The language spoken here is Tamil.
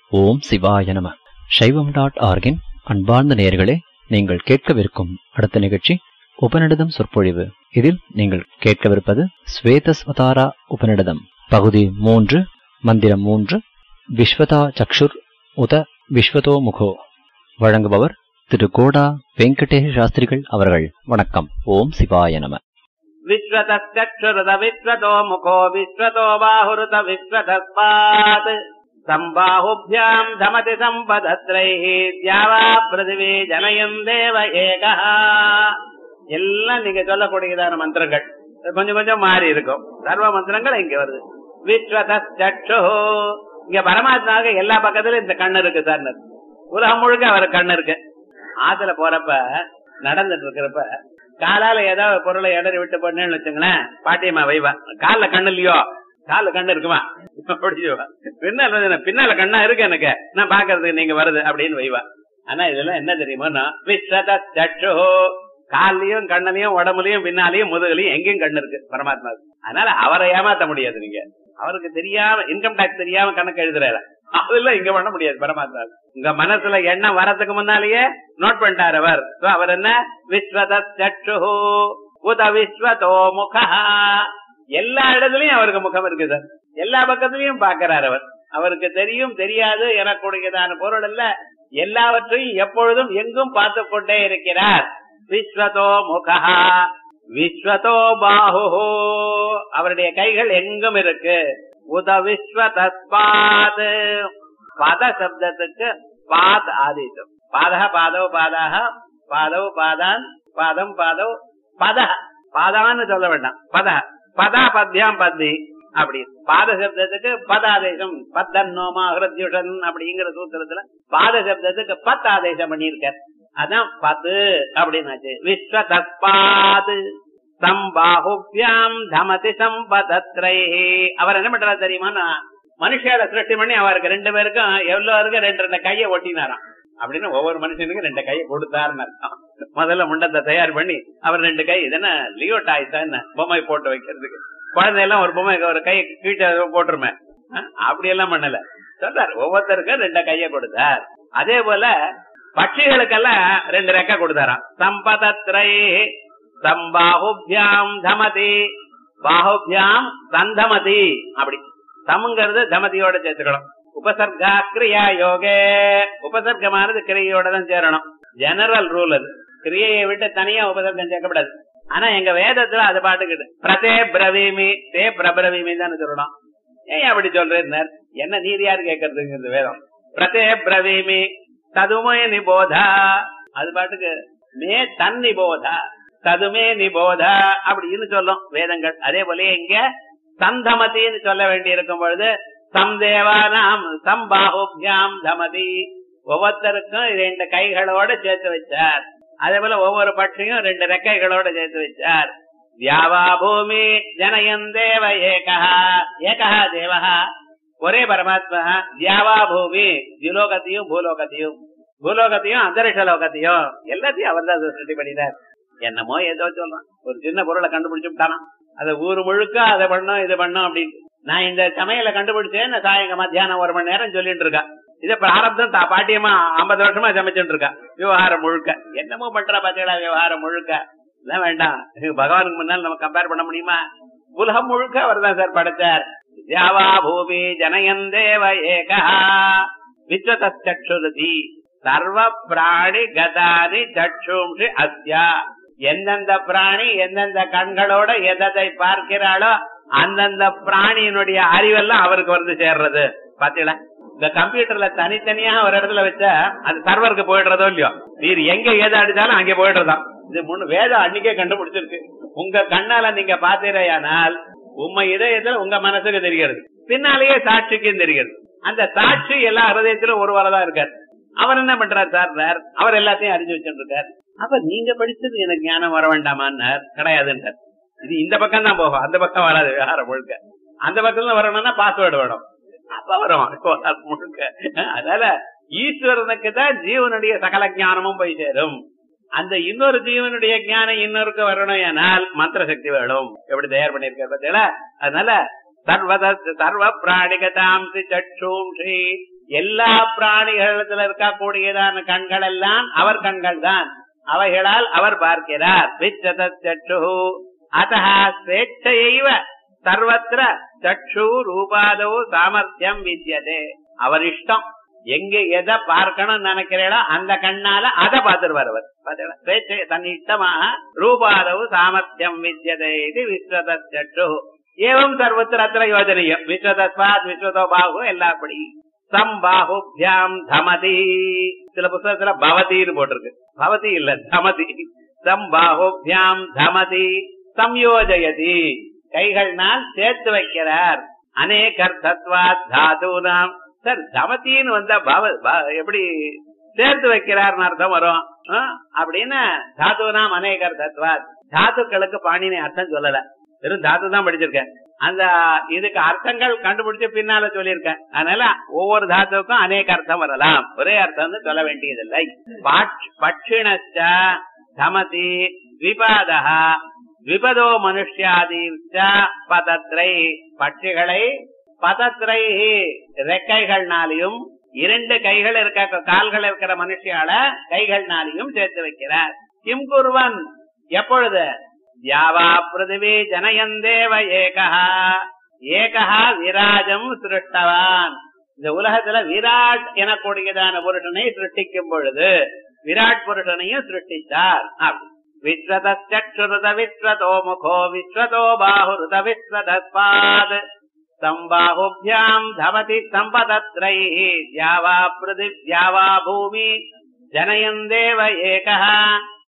ஓம் சிவாய நம. சைவம்.org-இன் அன்பார்ந்த நேயர்களே, நீங்கள் கேட்கவிருக்கும் அடுத்த நிகழ்ச்சி உபநிடதம் சொற்பொழிவு. இதில் நீங்கள் கேட்கவிருப்பது ஸ்வேதஸ்வதாரா உபநிடதம் பகுதி 3, மந்திரம் 3, விஸ்வதா சக்ஷுர் உத விஸ்வதோ முகோ. வழங்குபவர் திரு கோடா வெங்கடேஷ் சாஸ்திரிகள் அவர்கள். வணக்கம். ஓம் சிவாய நம. விஸ்வதச்சக்ஷுருத விஸ்வதோ முகோ விஸ்வதோ பாஹுருத விஸ்வதஸ்பாத் சம்பாஹுப்யாம் தமதி சம்பதத்ரைஹ த்யாவா பிருதிவி ஜனயம் தேவ ஏகஹ. எல்லாம் நீங்க சொல்லக்கூடியதான மந்திரங்கள் கொஞ்சம் கொஞ்சம் மாறி இருக்கும். சர்வ மந்திரங்கள் இங்க வருது. விஸ்வதச்சக்ஷு, இங்க பரமாத்மாவுக்கு எல்லா பக்கத்திலும் இந்த கண்ணு இருக்கு சார். உலகம் முழுக்க அவருக்கு கண்ணு இருக்கு. ஆத்துல போறப்ப நடந்துட்டு இருக்கிறப்ப காலால ஏதாவது பொருளை இடறி விட்டு போனேன்னு வச்சுங்களேன், பாட்டியம்மா வைவா, கால கண்ணு இல்லையோ, கால கண்ணு இருக்குமா, பின்னால கண்ணா இருக்கு எனக்கு, நான் பாக்குறதுக்கு நீங்க வருது அப்படின்னு வைவா. ஆனா இதெல்லாம் என்ன தெரியுமா, விஸ்வதச்சக்ஷு, காலையும் கண்ணலையும் உடம்புலயும் பின்னாலையும் முதுகலையும் எங்கேயும் கண்ணு இருக்கு பரமாத்மாவுக்கு. அதனால அவரை ஏமாத்த முடியாது. நீங்க அவருக்கு தெரியாம இன்கம் டாக்ஸ் தெரியாம கணக்கு எழுதுறாரு, அதெல்லாம் இங்க பண்ண முடியாது பரமாத்மா. உங்க மனசுல எண்ணம் வரதுக்கு முன்னாலேயே நோட் பண்ணிட்டார் அவர். அவர் என்ன, விஸ்வதச்சக்ஷு உத விஸ்வதோ முகா. எல்லா இடத்துலயும் அவருக்கு முகம் இருக்கு சார். எல்லா பக்கத்திலையும் பாக்கிறார் அவர். அவருக்கு தெரியும் தெரியாது எனக்குடையதான பொருள் அல்ல, எல்லாவற்றையும் எப்பொழுதும் எங்கும் பார்த்து கொண்டே இருக்கிறார். விஸ்வதோ முகா விஸ்வதோ பாஹு, அவருடைய கைகள் எங்கும் இருக்கு. உத விஸ்வதஸ்பாத், பாத சப்தத்துக்கு பாத் ஆதீதம். பாதக பாதவ பாதாக, பாதவ பாதான், பாதம் பாதவ் பத, பாதான்னு சொல்ல வேண்டாம், பத பதா பத்யாம் பத்தி அப்படி. பாத சப்தத்துக்கு பதாதேசம், பத்தன்னோமா ஹிருத்யுஷன் அப்படிங்கிற சூத்திரத்துல பாத சப்தத்துக்கு பத் ஆதேசம் பண்ணியிருக்கார். அதான் பத்து அப்படின்னாச்சு. விஸ்வதஸ்பாத் சம்பாஹுப்யாம் தமதி சம்பதத்ரைஹ. அவர் என்ன பண்றாரு தெரியுமா, மனுஷால சிருஷ்டி பண்ணி அவருக்கு ரெண்டு பேருக்கும் எவ்வளவு ரெண்டு கையை ஒட்டினாராம். அப்படின்னு ஒவ்வொரு மனுஷனுக்கும் ரெண்டு கையை கொடுத்தாருன்னு அர்த்தம். முதல்ல முண்டத்தை தயார் பண்ணி அவர் ரெண்டு கை, இதென்ன லியோ டாய்ஸா என்ன பொம்மை போட்டு வைக்கிறதுக்கு, குழந்தையெல்லாம் ஒரு பொம்மை ஒரு கை கீழே போட்டுருமே, அப்படி எல்லாம் பண்ணல. சொல்றாரு ஒவ்வொருத்தருக்கும் ரெண்டு கையை கொடுத்தார். அதே போல பட்சிகளுக்கெல்லாம் ரெண்டு ரெக்கை கொடுத்தாராம். சம்பதத்ரைஹ சம்பாஹுப்யாம் தமதி பாஹுப்யாம் சந்தமதி. அப்படி சமுங்கிறது தமதியோட சேர்த்துக்கணும். உபசர்கா கிரியா யோகே, உபசர்க்கமானது கிரியையோட தான் சேரணும். ஜெனரல் ரூல் அது. கிரியையை விட்டு தனியா உபசர்க்கம் சேர்க்கப்படாது. ஆனா எங்க வேதத்துல அது பாட்டுக்கிட்டு பிரதே பிரவீமி தே பிரபிரவீமி தான் சொல்லணும். ஏன் அப்படி சொல்றேன், என்ன நீர் யாரு கேட்கறதுங்கிறது வேதம். பிரதே பிரவீமி ததுமே நிபோதா, அது பாட்டுக்கு மே தன் நிபோதா ததுமே நிபோதா அப்படின்னு சொல்லும் வேதங்கள். அதே போல இங்க சந்தமதின்னு சொல்ல வேண்டி இருக்கும் பொழுது சம்தேவானாம் சம்பாஹுப்யாம் தமதி, ஒவ்வொருத்தருக்கும் ரெண்டு கைகளோட சேர்த்து வச்சார். அதே போல ஒவ்வொரு பட்சியும் ரெண்டு ரெக்கைகளோட சேர்த்து வச்சார். வியாவா பூமி ஜனயன் தேவ ஏகஹா, ஏகஹா தேவஹா, ஒரே பரமாத்மா. வியாவா பூமி, ஜுலோகத்தையும் பூலோகத்தையும், பூலோகத்தையும் அந்தரிஷ லோகத்தையும் எல்லாத்தையும் அவர் தான் சிருஷ்டி பண்ணினார். என்னமோ ஏதோ சொல்றான், ஒரு சின்ன பொருளை கண்டுபிடிச்சு விட்டானா அதை ஊரு முழுக்க அதை பண்ணும் இது பண்ணும் அப்படின்னு. நான் இந்த சமையலை கண்டுபிடிச்சேன், சாயங்க மத்தியானம் 1 மணி நேரம் சொல்லிட்டு இருக்கா. இதை பிராரப்தம் பாட்டியமா 50 வருஷமா சமைச்சுட்டு இருக்கா. விவகாரம் முழுக்க என்னமோ பண்றா பாத்தீங்களா, விவகாரம் முழுக்க எல்லாம் வேண்டாம். பகவானுக்கு முன்னால் நம்ம கம்பேர் பண்ண முடியுமா? உலகம் முழுக்க அவர் தான் சார் படைச்சார். யாவா பூமி ஜனயன் தேவ ஏகஹா விஸ்வதச்சக்ஷுருதி சர்வ பிராணி கதானி சக்ஷும்ஷி அஸ்யா. எந்தெந்த பிராணி எந்தெந்த கண்களோட எதை பார்க்கிறாளோ அந்தந்த பிராணியினுடைய அறிவெல்லாம் அவருக்கு வந்து சேர்றது. பாத்தீங்களா, இந்த கம்ப்யூட்டர்ல தனித்தனியா ஒரு இடத்துல வச்சா அது சர்வருக்கு போயிடுறதோ இல்லையோ, நீர் எங்க எதை அடிச்சாலும் அங்கே போயிடுறதான். இது முன்னு வேதம் அன்னைக்கே கண்டுபிடிச்சிருக்கு. உங்க கண்ணால நீங்க பாத்தீரையானால் உண்மை இதயத்துல உங்க மனசுக்கு தெரிகிறது, பின்னாலேயே சாட்சிக்கும் தெரிகிறது. அந்த சாட்சி எல்லா ஹிருதயத்திலும் ஒரு வரதான் இருக்காரு. அவர் என்ன பண்றாரு சார், அவர் எல்லாத்தையும் அறிஞ்சு வச்சுட்டு இருக்காரு. அப்ப நீங்க படிச்சது எனக்கு ஞானம் வர வேண்டாமான்னார், கிடையாதுன்றார். இது இந்த பக்கம் தான் போகும், அந்த பக்கம் வராது. விவகாரம் முழுக்க அந்த பக்கம் தான் வரணும்னா பாஸ்வேர்டு வேணும், அப்ப வரும் முழுக்க. அதனால ஈஸ்வரனுக்கு தான் ஜீவனுடைய சகல ஞானமும் போய் சேரும். அந்த இன்னொரு ஜீவனுடைய ஞானம் இன்னொருக்கு வரணும், ஏனால் மந்திர சக்தி வேணும். எப்படி தயார் பண்ணிருக்காரு பார்த்தீங்களா? அதனால சர்வ பிராணிகதாம்சி சக்ஷூம்ஷி எல்லா பிராணிகளிடத்துல இருக்கக்கூடியதான கண்கள் எல்லாம் அவர் கண்கள் தான், அவைகளால் அவர் பார்க்கிறார். விச்சதச்சட்டு அத்தः ஸ்வேච්ඡையைவ சர்வத்திர சக்ஷு ரூபாதோ சாமர்த்தியம் வித்யதே. அவர் இஷ்டம், எங்க எதை பார்க்கணும் நினைக்கிறீங்களோ அந்த கண்ணால அதை பார்த்துருவார் அவர். தன் இஷ்டமாக ரூபாதவு சாமர்த்தியம் வித்யதே இது விஸ்வதச்சட்டு. ஏவம் சர்வத்திர அத்திர யோஜனியம் விஸ்வதஸ்மாத் விஸ்வதோ பாஹு எல்லாப்படி சம்பாஹுப்யாம் தமதி. சில புத்தகத்துல பவதின்னு போட்டிருக்கு, பவதி இல்ல தமதி. சம்பாஹுப்யாம் தமதி சம்யோஜயதி, கைகள்னால் சேர்த்து வைக்கிறார். அநேகர்த்தத்வாத் தாதுனாம். சார் தமத்தின்னு வந்தா எப்படி சேர்த்து வைக்கிறார்னு அர்த்தம் வரும் அப்படின்னு. தாதுனாம் அநேகர்த்தத்வாத், தாத்துக்களுக்கு பாணினி அர்த்தம் சொல்லல, வெறும் தாத்து தான் படிச்சிருக்கேன். அந்த இதுக்கு அர்த்தங்கள் கண்டுபிடிச்சு பின்னால சொல்லியிருக்கேன். அதனால ஒவ்வொரு தாத்துக்கும் அநேக அர்த்தம் வரலாம், ஒரே அர்த்தம் சொல்ல வேண்டியதில்லை. பட்சிணச்ச தமதி த்விபாதா த்விபதோ மனுஷ்யாதி பதத்ரை. பட்சிகளை பதத்ரை ரெக்கைகள்னாலையும், இரண்டு கைகள் இருக்க கால்கள் இருக்கிற மனுஷியால கைகள்னாலையும் சேர்த்து வைக்கிறார். கிம் குர்வன் எப்பொழுது? யாவா பிருதிவி ஜனயந்தேவ ஏகா ஏகா விராஜம் சிருஷ்டவான். இந்த உலகத்துல விராட் எனக்கூடியதான புருஷனை சிருஷ்டிக்கும் பொழுது விராட் புருஷனையும் சிருஷ்டித்தார். விஸ்வதச்சக்ஷுருத விஸ்வதோ முகோ விஸ்வதோ பாஹுருத விஸ்வதஸ்பாத் சம்பாஹுப்யாம் தமதி சம்பதத்ரை. யாவா பிருதிவ்யாவா பூமி ஜனயந்தேவ ஏகா